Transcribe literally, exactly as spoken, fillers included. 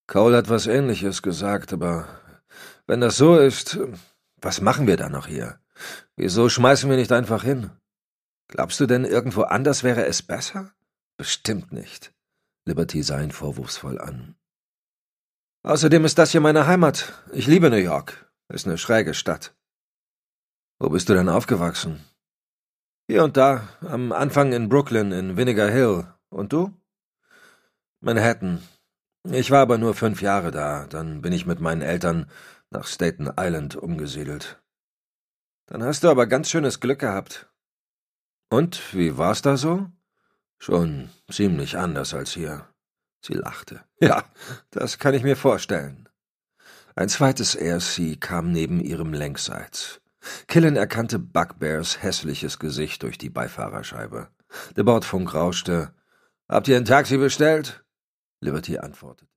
Cole hat was Ähnliches gesagt, aber wenn das so ist, was machen wir da noch hier? Wieso schmeißen wir nicht einfach hin? Glaubst du denn, irgendwo anders wäre es besser? Bestimmt nicht. Liberty sah ihn vorwurfsvoll an. Außerdem ist das hier meine Heimat. Ich liebe New York. Ist eine schräge Stadt. Wo bist du denn aufgewachsen? Hier und da, am Anfang in Brooklyn, in Vinegar Hill. Und du? Manhattan. Ich war aber nur fünf Jahre da, dann bin ich mit meinen Eltern nach Staten Island umgesiedelt. Dann hast du aber ganz schönes Glück gehabt. Und, wie war's da so? Schon ziemlich anders als hier. Sie lachte. Ja, das kann ich mir vorstellen. Ein zweites A R C kam neben ihrem längsseits. Killen erkannte Bugbears hässliches Gesicht durch die Beifahrerscheibe. Der Bordfunk rauschte. »Habt ihr ein Taxi bestellt?« Liberty antwortete.